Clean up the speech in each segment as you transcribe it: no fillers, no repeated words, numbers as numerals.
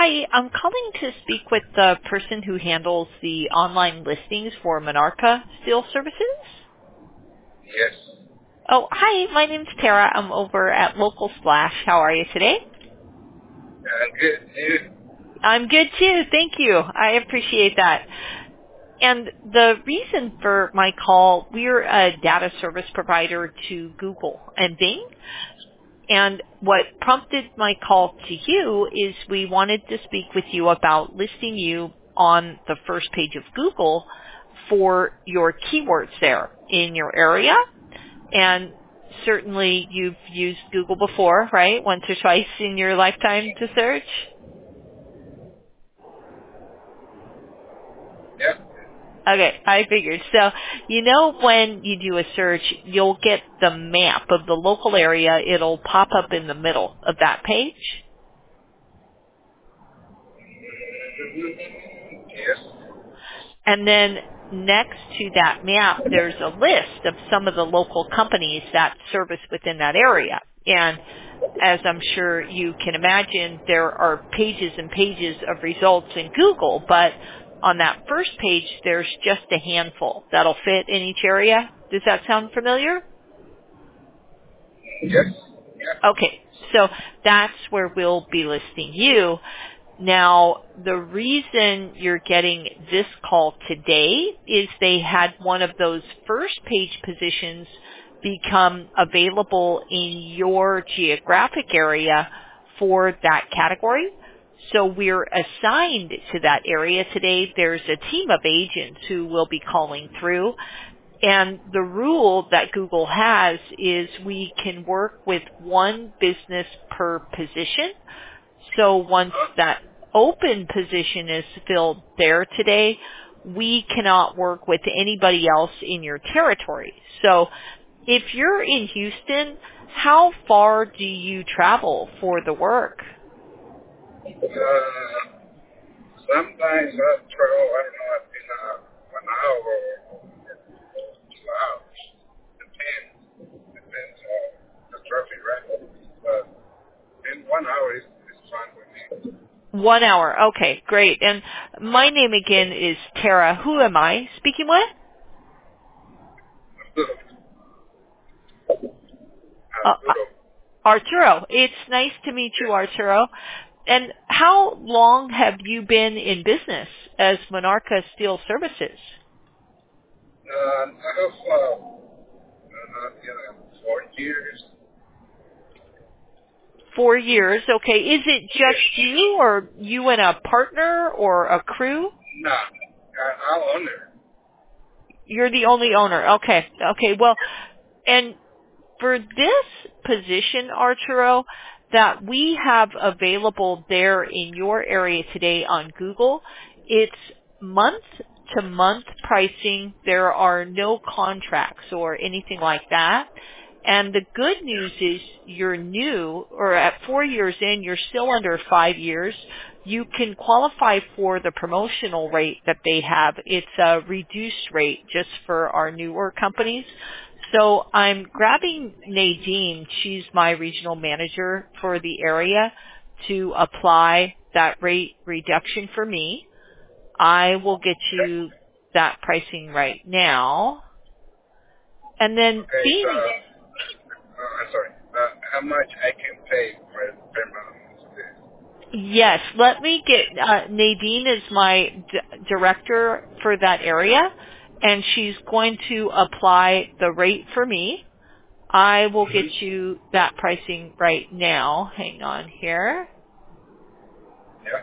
Hi, I'm calling to speak with the person who handles the online listings for Monarca Steel Services. Yes. Oh, hi, my name's Tara. I'm over at Local Splash. How are you today? Good. You? I'm good too. Thank you. I appreciate that. And the reason for my call, we're a data service provider to Google and Bing. And what prompted my call to you is we wanted to speak with you about listing you on the first page of Google for your keywords there in your area. And certainly you've used Google before, right? Once or twice in your lifetime to search. Yeah. Okay, I figured. So, you know when you do a search, you'll get the map of the local area. It'll pop up in the middle of that page. Yes. And then next to that map, there's a list of some of the local companies that service within that area. And as I'm sure you can imagine, there are pages and pages of results in Google, but on that first page, there's just a handful that'll fit in each area. Does that sound familiar? Yes. Yeah. Okay, so that's where we'll be listing you. Now, the reason you're getting this call today is they had one of those first page positions become available in your geographic area for that category. So we're assigned to that area today. There's a team of agents who will be calling through. And the rule that Google has is we can work with one business per position. So once that open position is filled there today, we cannot work with anybody else in your territory. So if you're in Houston, how far do you travel for the work? Sometimes I travel, I don't know, in 1 hour or 2 hours. Depends on the traffic, right? But in 1 hour is fine with me. 1 hour. Okay, great. And my name again is Tara. Who am I speaking with? Uh, Arturo. Arturo. It's nice to meet you, Yes. Arturo. And how long have you been in business as Monarca Steel Services? I have, 4 years. 4 years. Okay. Is it just Yes. you or you and a partner or a crew? No, I'll own it. You're the only owner. Okay. Okay. Well, and for this position, Arturo, that we have available there in your area today on Google, it's month-to-month pricing. There are no contracts or anything like that. And the good news is you're new, or at 4 years in, you're still under 5 years. You can qualify for the promotional rate that they have. It's a reduced rate just for our newer companies. So I'm grabbing Nadine, she's my regional manager for the area, to apply that rate reduction for me. I will get you that pricing right now. And then Okay, so, being, I'm sorry. How much I can pay per month? yes, let me get, Nadine is my director for that area, and she's going to apply the rate for me. I will get Mm-hmm. you that pricing right now. Hang on here. Yeah.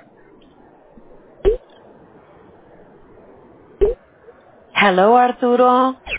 Hello, Arturo.